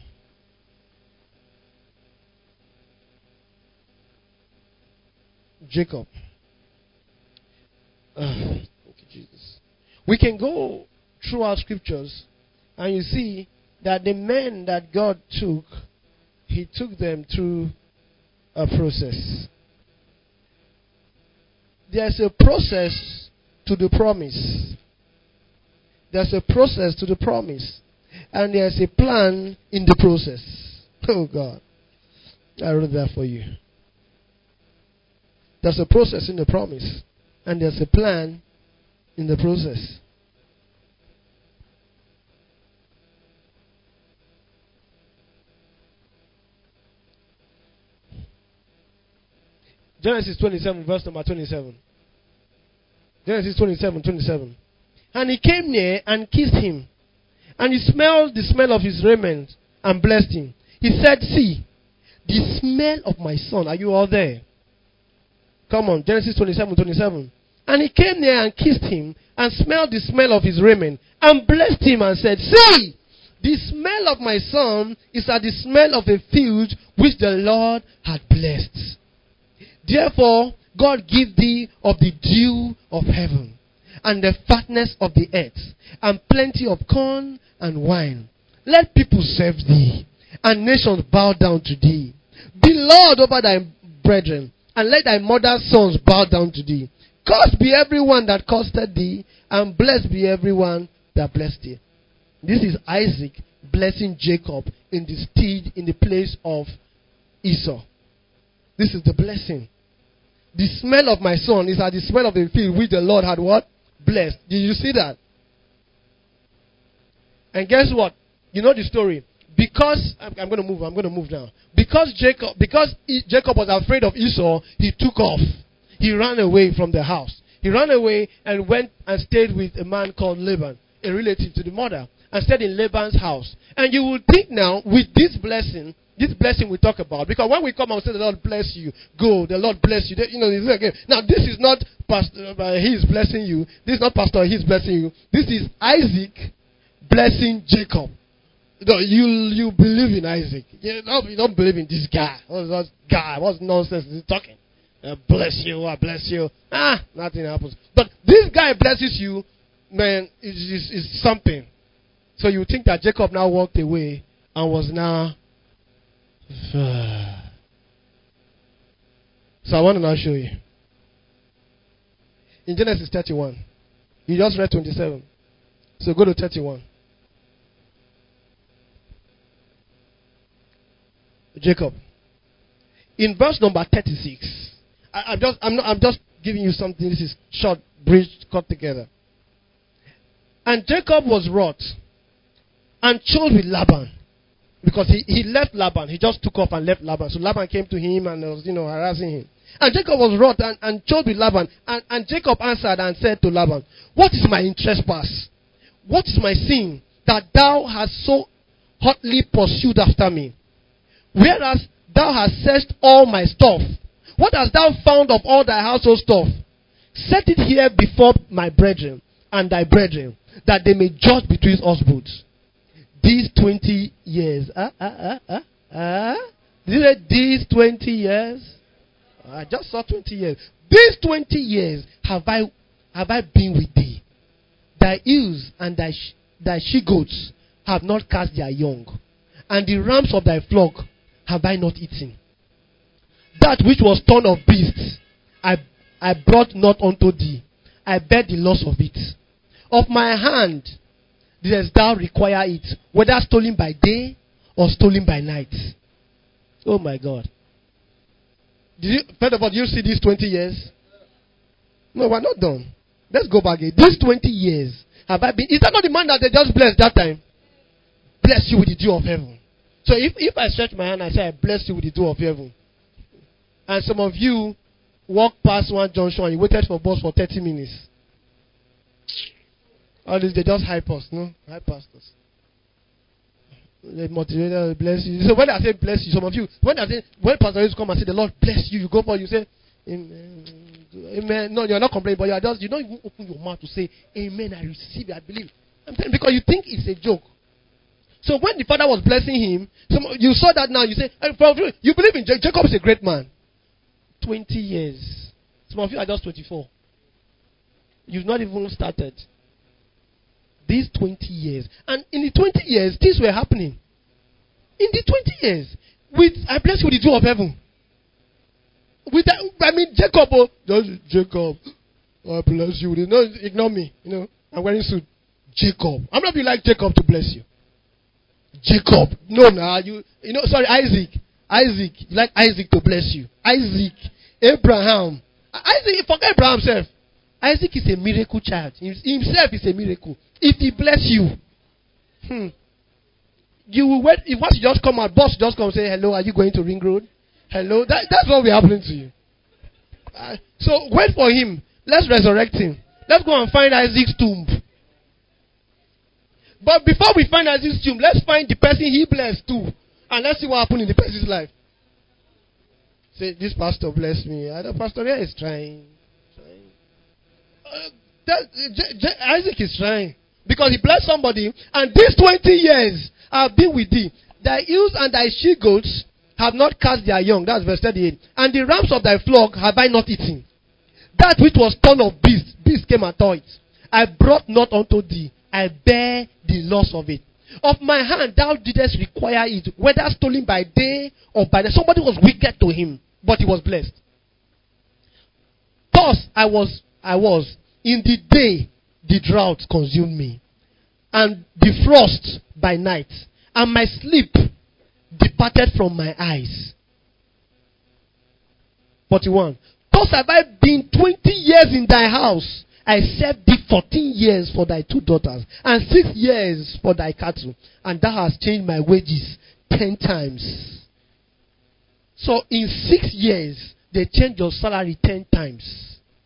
A: Jacob. Uh, thank you, Jesus. We can go through our scriptures and you see that the men that God took, he took them through a process. There's a process to the promise. There's a process to the promise. And there's a plan in the process. Oh God. I wrote that for you. There's a process in the promise. And there's a plan in the process. Genesis twenty-seven, verse number twenty-seven. Genesis twenty-seven, twenty-seven. And he came near and kissed him. And he smelled the smell of his raiment and blessed him. He said, see, the smell of my son. Are you all there? Come on, Genesis twenty-seven, twenty-seven. And he came near and kissed him and smelled the smell of his raiment and blessed him and said, see, the smell of my son is as the smell of a field which the Lord had blessed. Therefore, God give thee of the dew of heaven and the fatness of the earth and plenty of corn and wine. Let people serve thee and nations bow down to thee. Be Lord over thy brethren, and let thy mother's sons bow down to thee. Cursed be everyone that cursed thee, and blessed be everyone that blessed thee. This is Isaac blessing Jacob in the stead, in the place of Esau. This is the blessing. The smell of my son is as the smell of the field which the Lord had what? Blessed. Did you see that? And guess what? You know the story. Because I'm, I'm going to move. I'm going to move now. Because Jacob, because he, Jacob was afraid of Esau, he took off. He ran away from the house. He ran away and went and stayed with a man called Laban, a relative to the mother, and stayed in Laban's house. And you would think now, with this blessing, this blessing we talk about, because when we come and say the Lord bless you, go, the Lord bless you. You know, again. Now this is not Pastor uh, He's blessing you. This is not Pastor He's blessing you. This is Isaac blessing Jacob. No, you you believe in Isaac. You don't, you don't believe in this guy. What's that guy? What nonsense is he talking? Uh, bless you, I bless you. Ah, nothing happens. But this guy blesses you, man, is is something. So you think that Jacob now walked away and was now. So I want to now show you. In Genesis thirty-one, you just read twenty-seven. So go to thirty-one. Jacob. In verse number thirty-six, I, I'm just I'm not I'm just giving you something. This is short, bridge cut together. And Jacob was wroth and chose with Laban, because he, he left Laban. He just took off and left Laban. So Laban came to him and was, you know, harassing him. And Jacob was wroth and, and chose with Laban. And, and Jacob answered and said to Laban, what is my trespass? What is my sin that thou hast so hotly pursued after me? Whereas thou hast searched all my stuff, what hast thou found of all thy household stuff? Set it here before my brethren and thy brethren, that they may judge between us both. These twenty years. Ah, ah, ah, ah, ah. Did you say these twenty years? I just saw twenty years. These twenty years have I have I been with thee. Thy ewes and thy, sh- thy she-goats have not cast their young, and the rams of thy flock have I not eaten. That which was torn of beasts, I, I brought not unto thee. I bear the loss of it. Of my hand didst thou require it, whether stolen by day or stolen by night. Oh my God. Did you, first of all, do you see these twenty years? No, we're not done. Let's go back again. These twenty years have I been. Is that not the man that they just blessed that time? Bless you with the dew of heaven. So if, if I stretch my hand and say, I bless you with the dew of heaven, and some of you walk past one junction and you waited for bus for thirty minutes. All this, they just hype us, no? Hype pastors. They motivate us, bless you. So when I say bless you, some of you, when I say, when pastors come and say, the Lord bless you, you go for, you say, Amen. Amen. No, you're not complaining, but you are just, you don't even open your mouth to say, Amen, I receive it, I believe. I'm telling you, because you think it's a joke. So when the father was blessing him, some, you saw that now, you say, you believe in Jacob. Jacob is a great man. twenty years. Some of you are just twenty-four. You've not even started. These twenty years. And in the twenty years, things were happening. In the twenty years, with I bless you with the dew of heaven. With that, I mean, Jacob, oh, just Jacob, I bless you with it. No, ignore me. You know, I'm wearing suit. Jacob. I'm not be like Jacob to bless you. Jacob. No, nah, you, you know, sorry, Isaac. Isaac. You like Isaac to bless you. Isaac. Abraham. Isaac, forget Abraham himself. Isaac is a miracle child. Himself is a miracle. If he bless you, hmm, you will wait. If once you just come out, boss just come and say, hello, are you going to Ring Road? Hello. That, that's what will be happening to you. Uh, so wait for him. Let's resurrect him. Let's go and find Isaac's tomb. But before we find Isaac's tomb, let's find the person he blessed too. And let's see what happened in the person's life. Say, this pastor blessed me. I know Pastor here is trying. trying. Uh, that, J- J- Isaac is trying. Because he blessed somebody. And these twenty years I have been with thee. Thy ewes and thy she-goats have not cast their young. That's verse thirty-eight. And the rams of thy flock have I not eaten. That which was torn of beast, beast came and tore it. I brought not unto thee. I bear the loss of it. Of my hand thou didst require it, whether stolen by day or by night. Somebody was wicked to him, but he was blessed. Thus I was, I was, in the day the drought consumed me, and the frost by night, and my sleep departed from my eyes. forty-one.
B: because have I been twenty years in thy house, I served thee fourteen years for thy two daughters, and six years for thy cattle, and thou hast changed my wages ten times. So in six years, they changed your salary ten times.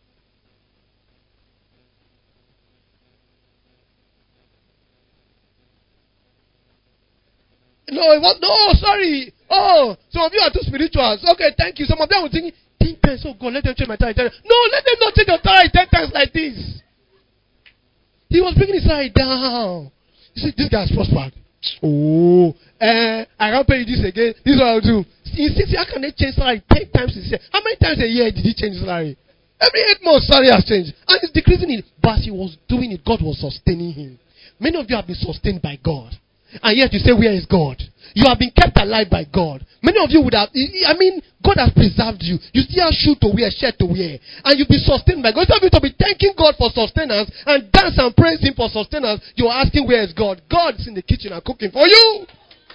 B: No, it was, no, sorry. Oh, some of you are too spiritual. Okay, thank you. Some of them will think, ten pence, oh God, let them change my salary. No, let them not change your salary ten times like this. He was bringing his salary down. You see, this guy has prospered. Oh, eh, I can't pay you this again. This is what I'll do. In six years, how can they change salary ten times a year? How many times a year did he change salary? Every eight months, salary has changed. And it's decreasing it. But he was doing it. God was sustaining him. Many of you have been sustained by God. And yet you say, where is God? You have been kept alive by God. Many of you would have, I mean, God has preserved you. You still have shoe to wear, shirt to wear. And you'll be sustained by God. Instead of you to be thanking God for sustenance and dance and praise Him for sustenance, you're asking, where is God? God is in the kitchen and cooking for you.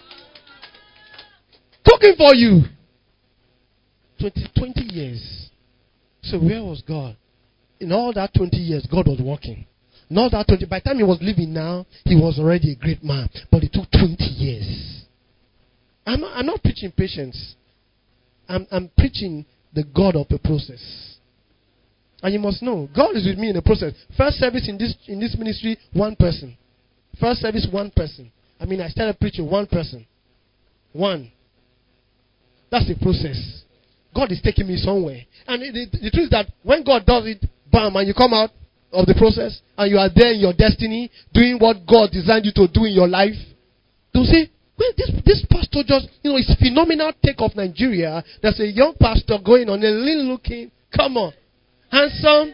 B: Cooking for you. twenty, twenty years. So where was God? In all that twenty years, God was working. Not that twenty. By the time he was living now, he was already a great man. But it took twenty years. I'm not, I'm not preaching patience. I'm, I'm preaching the God of the process. And you must know, God is with me in the process. First service in this in this ministry, one person. First service, one person. I mean, I started preaching one person. One. That's the process. God is taking me somewhere. And the, the, the truth is that when God does it, bam, and you come out of the process, and you are there in your destiny, doing what God designed you to do in your life, to say, well, this, this pastor just, you know, it's phenomenal take of Nigeria. There's a young pastor going on, a little looking, come on, handsome,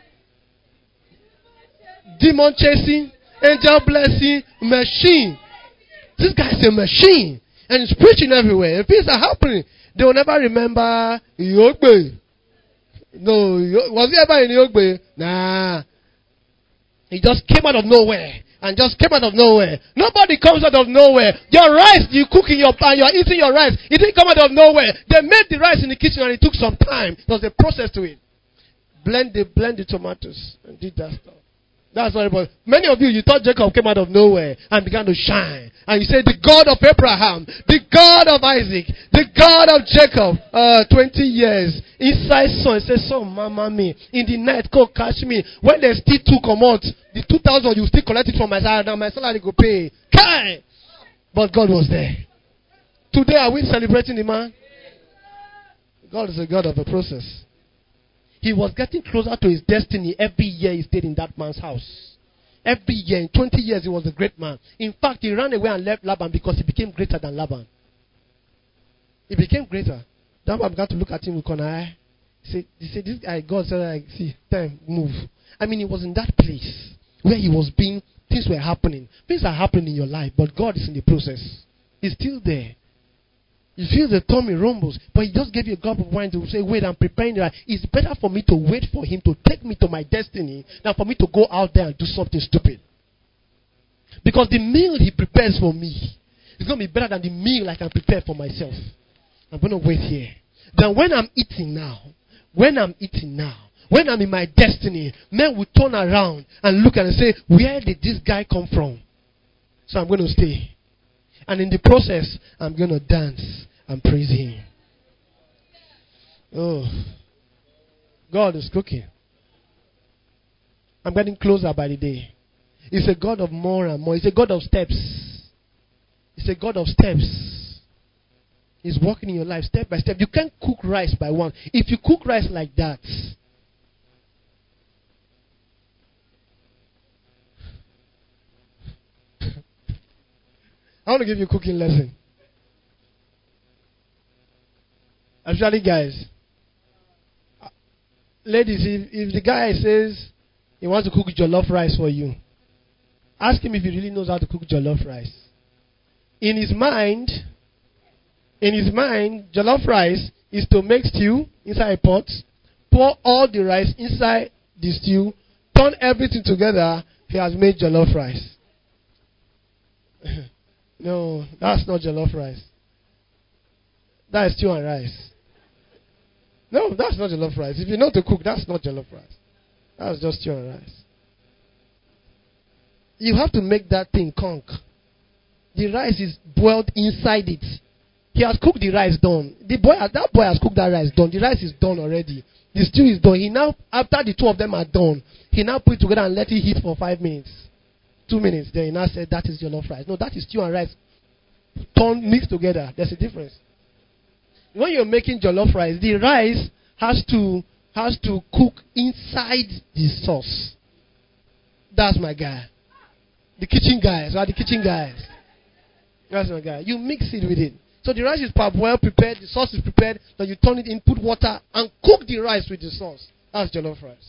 B: demon chasing, angel blessing, machine. This guy's a machine, and he's preaching everywhere. If things are happening, they will never remember Yogbe. No, was he ever in Yogbe? Nah. He just came out of nowhere. And just came out of nowhere. Nobody comes out of nowhere. Your rice, you cook in your pan, you are eating your rice. It didn't come out of nowhere. They made the rice in the kitchen and it took some time. There was a process to it. Blend the, blend the tomatoes and did that stuff. That's what it was. Many of you, you thought Jacob came out of nowhere and began to shine. And you said, the God of Abraham, the God of Isaac, the God of Jacob, uh, twenty years. Inside son, he said, son, mama me. In the night, go catch me. When they still two come out, the two thousand, you still collect it from my salary. Now my salary go pay. Kai! But God was there. Today, are we celebrating the man? God is a God of a process. He was getting closer to his destiny every year he stayed in that man's house. Every year, in twenty years, he was a great man. In fact, he ran away and left Laban because he became greater than Laban. He became greater. Laban began to look at him with an eye. He said, he said, this guy, God said, like, see, time, move. I mean, he was in that place where he was being, things were happening. Things are happening in your life, but God is in the process. He's still there. You feel the tummy rumbles, but he just gave you a cup of wine to say, wait, I'm preparing that. It's better for me to wait for him to take me to my destiny than for me to go out there and do something stupid. Because the meal he prepares for me is going to be better than the meal I can prepare for myself. I'm going to wait here. Then when I'm eating now, when I'm eating now, when I'm in my destiny, men will turn around and look and say, where did this guy come from? So I'm going to stay. And in the process, I'm going to dance and praise him. Oh, God is cooking. I'm getting closer by the day. He's a God of more and more. He's a God of steps. He's a God of steps. He's working in your life step by step. You can't cook rice by one. If you cook rice like that, I want to give you a cooking lesson. Actually, guys, ladies, if, if the guy says he wants to cook jollof rice for you, ask him if he really knows how to cook jollof rice. In his mind, in his mind, jollof rice is to make stew inside a pot, pour all the rice inside the stew, turn everything together, he has made jollof rice. No, that's not jollof rice. That is stew and rice. No, that's not jollof rice. If you know to cook, that's not jollof rice. That's just stew and rice. You have to make that thing conk. The rice is boiled inside it. He has cooked the rice done. The boy, that boy has cooked that rice done. The rice is done already. The stew is done. He now, after the two of them are done, he now put it together and let it heat for five minutes. Two minutes. Then he now said, that is jollof rice. No, that is stew and rice. Turned, mixed together. There's a difference. When you're making jollof rice, the rice has to has to cook inside the sauce. That's my guy. The kitchen guys. Are the kitchen guys. That's my guy. You mix it with it. So the rice is well prepared, the sauce is prepared, then you turn it in, put water, and cook the rice with the sauce. That's jollof rice.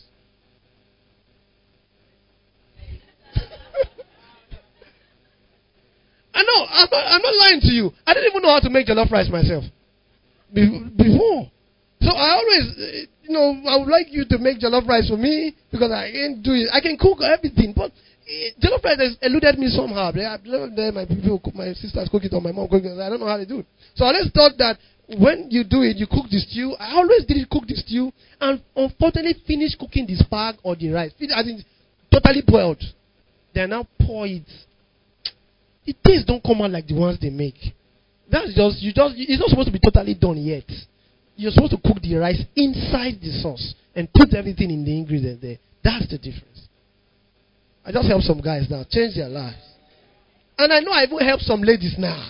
B: I know, I'm not, I'm not lying to you. I didn't even know how to make jollof rice myself Be- before. So I always, you know, I would like you to make jollof rice for me because I can't do it. I can cook everything, but jollof rice has eluded me somehow. There, my people, my sisters cook it or my mom cook it. I don't know how they do it. So I always thought that when you do it, you cook the stew. I always did it, cook the stew, and unfortunately finish cooking the spag or the rice. I think totally boiled. Then now pour it. The tastes don't come out like the ones they make. That's just you just. It's not supposed to be totally done yet. You're supposed to cook the rice inside the sauce and put everything in the ingredient there. That's the difference. I just help some guys now change their lives, and I know I even help some ladies now.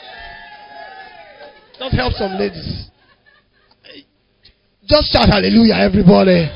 B: Just help some ladies. Just shout hallelujah, everybody.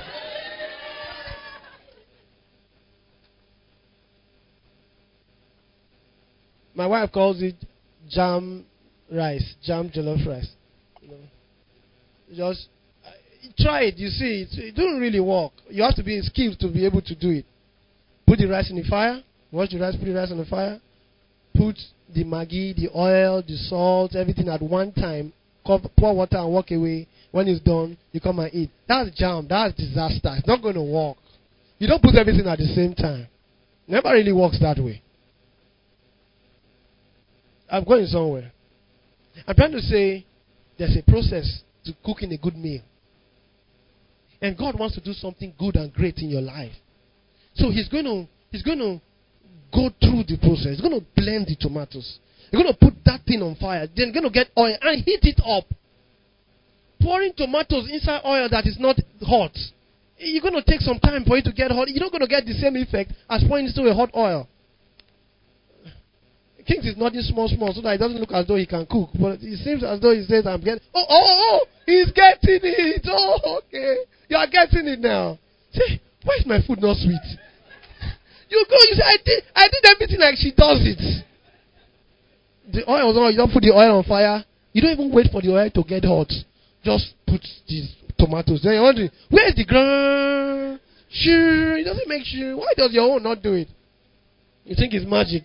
B: My wife calls it jam rice, jam jollof rice. You know, just uh, try it. You see, it, it doesn't really work. You have to be skilled to be able to do it. Put the rice in the fire. Wash the rice. Put the rice on the fire. Put the maggi, the oil, the salt, everything at one time. Pour water and walk away. When it's done, you come and eat. That's jam. That's disaster. It's not going to work. You don't put everything at the same time. Never really works that way. I'm going somewhere. I'm trying to say there's a process to cooking a good meal. And God wants to do something good and great in your life. So he's going to he's going to go through the process. He's going to blend the tomatoes. He's going to put that thing on fire. Then he's going to get oil and heat it up. Pouring tomatoes inside oil that is not hot. You're going to take some time for it to get hot. You're not going to get the same effect as pouring into a hot oil. Kings is nothing small, small, so that it doesn't look as though he can cook. But it seems as though he says, I'm getting, oh, oh, oh, he's getting it. Oh, okay. You are getting it now. Say, why is my food not sweet? You go, you say, I did, I did everything like she does it. The oil is on, you don't put the oil on fire. You don't even wait for the oil to get hot. Just put these tomatoes. Then you're wondering, where's the ground? Sure, it doesn't make sure. Why does your own not do it? You think it's magic.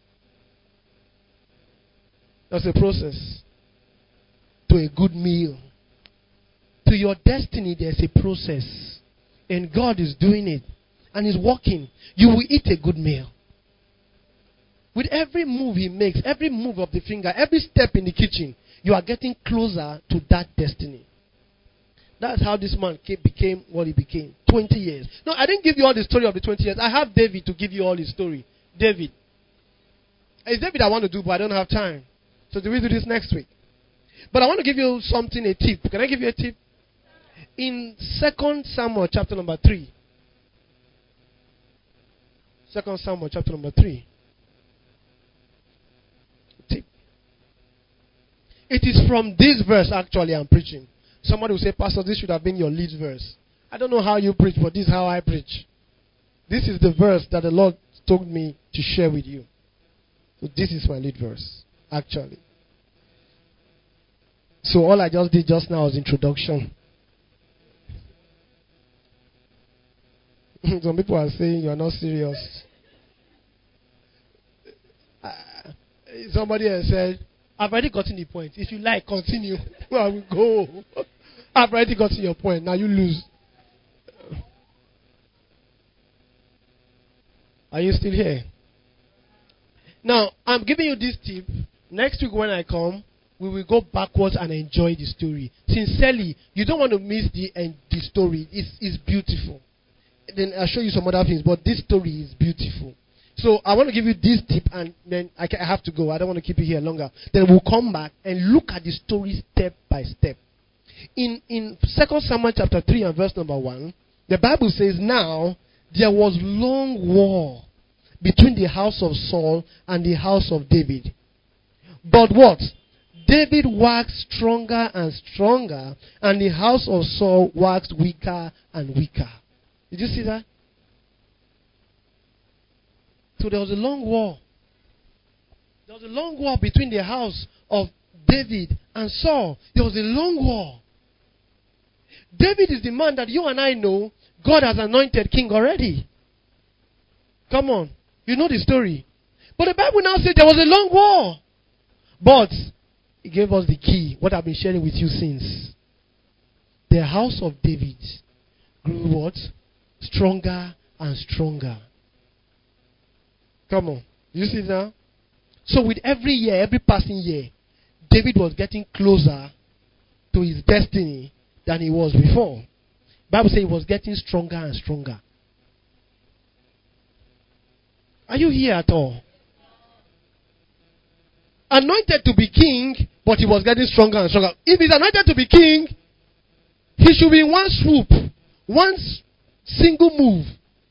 B: That's a process to a good meal. To your destiny, there's a process. And God is doing it. And He's working. You will eat a good meal. With every move He makes, every move of the finger, every step in the kitchen, you are getting closer to that destiny. That's how this man became what he became. twenty years. No, I didn't give you all the story of the twenty years. I have David to give you all his story. David. It's David I want to do, but I don't have time. So do we do this next week? But I want to give you something, a tip. Can I give you a tip? In Second Samuel chapter number three. Second Samuel chapter number three. Tip. It is from this verse actually I'm preaching. Somebody will say, Pastor, this should have been your lead verse. I don't know how you preach, but this is how I preach. This is the verse that the Lord told me to share with you. So this is my lead verse. Actually. So all I just did just now was introduction. Some people are saying you are not serious. Uh, somebody else said, I've already gotten the point. If you like, continue. I will go. I've already gotten your point. Now you lose. Are you still here? Now, I'm giving you this tip. Next week when I come, we will go backwards and enjoy the story. Sincerely, you don't want to miss the end, the story. It's, it's beautiful. Then I'll show you some other things, but this story is beautiful. So I want to give you this tip, and then I, can, I have to go. I don't want to keep you here longer. Then we'll come back and look at the story step by step. In in Second Samuel chapter three and verse number one, the Bible says, now there was long war between the house of Saul and the house of David. But what? David waxed stronger and stronger, and the house of Saul waxed weaker and weaker. Did you see that? So there was a long war. There was a long war between the house of David and Saul. There was a long war. David is the man that you and I know God has anointed king already. Come on. You know the story. But the Bible now says there was a long war. But he gave us the key, what I've been sharing with you since. The house of David grew what? Stronger and stronger. Come on. You see now? So with every year, every passing year, David was getting closer to his destiny than he was before. The Bible says he was getting stronger and stronger. Are you here at all? Anointed to be king, but he was getting stronger and stronger. If he's anointed to be king, he should be in one swoop, one single move,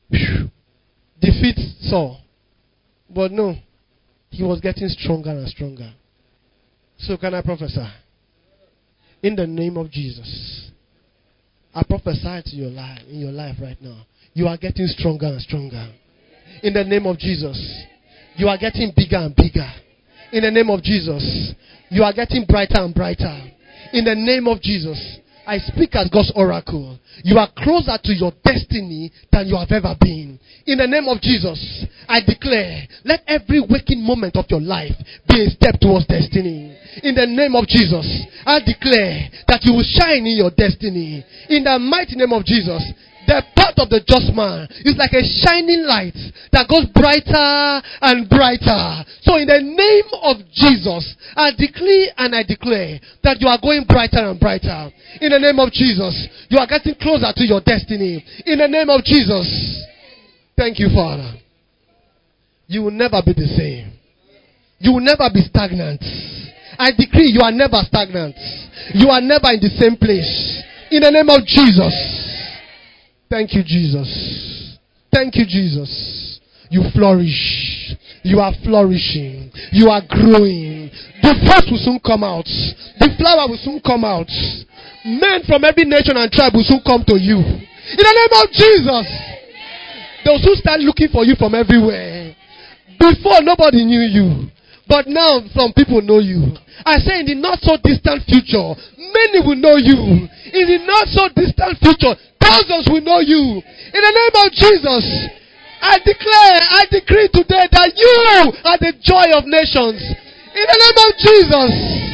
B: defeat Saul. But no, he was getting stronger and stronger. So can I prophesy? In the name of Jesus, I prophesy to your life, in your life right now. You are getting stronger and stronger. In the name of Jesus, you are getting bigger and bigger. In the name of Jesus, you are getting brighter and brighter. In the name of Jesus, I speak as God's oracle. You are closer to your destiny than you have ever been. In the name of Jesus, I declare, let every waking moment of your life be a step towards destiny. In the name of Jesus, I declare that you will shine in your destiny. In the mighty name of Jesus, the path of the just man is like a shining light that goes brighter and brighter. So in the name of Jesus, I declare and I declare that you are going brighter and brighter. In the name of Jesus, you are getting closer to your destiny. In the name of Jesus. Thank you, Father. You will never be the same. You will never be stagnant. I decree you are never stagnant. You are never in the same place. In the name of Jesus. Thank you, Jesus. Thank you, Jesus. You flourish. You are flourishing. You are growing. The fruit will soon come out. The flower will soon come out. Men from every nation and tribe will soon come to you. In the name of Jesus. They'll soon start looking for you from everywhere. Before, nobody knew you. But now, some people know you. I say in the not so distant future, many will know you. In the not so distant future, thousands will know you. In the name of Jesus, I declare, I decree today that you are the joy of nations. In the name of Jesus.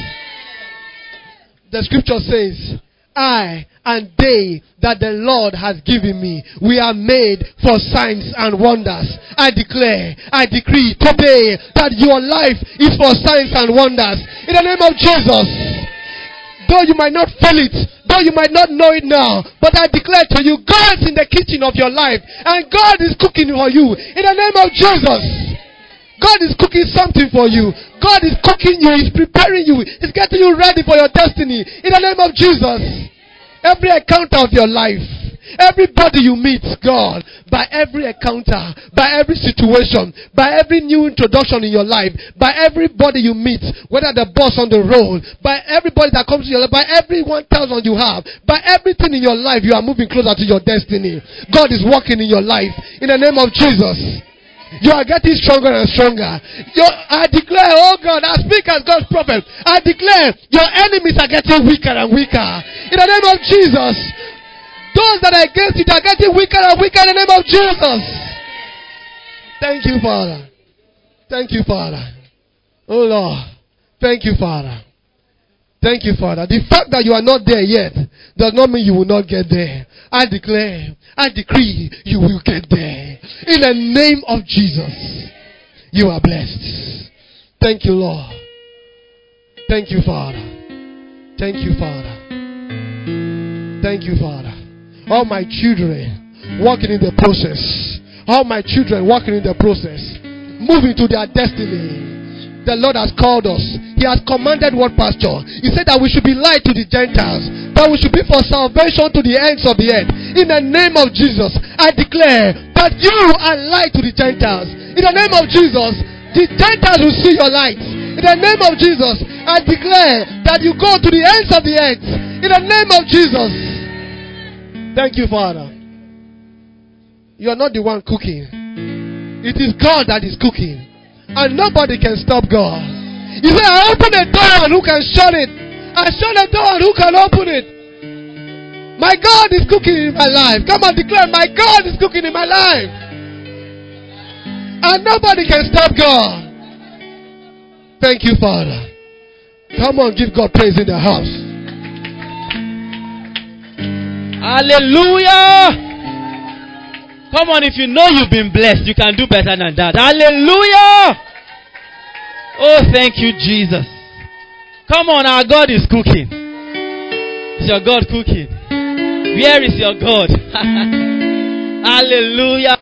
B: The scripture says, I and they that the Lord has given me, we are made for signs and wonders. I declare, I decree today that your life is for signs and wonders. In the name of Jesus. Though you might not feel it, though you might not know it now, but I declare to you, God's in the kitchen of your life, and God is cooking for you. In the name of Jesus. God is cooking something for you. God is cooking you. He's preparing you. He's getting you ready for your destiny. In the name of Jesus. Every encounter of your life, everybody you meet, God, by every encounter, by every situation, by every new introduction in your life, by everybody you meet, whether the boss on the road, by everybody that comes to your life, by every one thousand you have, by everything in your life, you are moving closer to your destiny. God is working in your life. In the name of Jesus. You are getting stronger and stronger. Your, I declare, oh God, I speak as God's prophet. I declare your enemies are getting weaker and weaker. In the name of Jesus. Those that are against you are getting weaker and weaker in the name of Jesus. Thank you, Father. Thank you, Father. Oh Lord. Thank you, Father. Thank you, Father. The fact that you are not there yet does not mean you will not get there. I declare, I decree, you will get there. In the name of Jesus, you are blessed. Thank you, Lord. Thank you, Father. Thank you, Father. Thank you, Father. All my children walking in the process. All my children walking in the process. Moving to their destiny. The Lord has called us. He has commanded what pastor? He said that we should be light to the Gentiles. That we should be for salvation to the ends of the earth. In the name of Jesus, I declare that you are light to the Gentiles. In the name of Jesus, the Gentiles will see your light. In the name of Jesus, I declare that you go to the ends of the earth. In the name of Jesus. Thank you, Father. You are not the one cooking. It is God that is cooking. And nobody can stop God. He said, I open a door and who can shut it? I shut a door and who can open it? My God is cooking in my life. Come on, declare, my God is cooking in my life. And nobody can stop God. Thank you, Father. Come on, give God praise in the house.
C: Hallelujah. Come on, if you know you've been blessed, you can do better than that. Hallelujah. Oh, thank you, Jesus. Come on, our God is cooking. Is your God cooking? Where is your God? Hallelujah.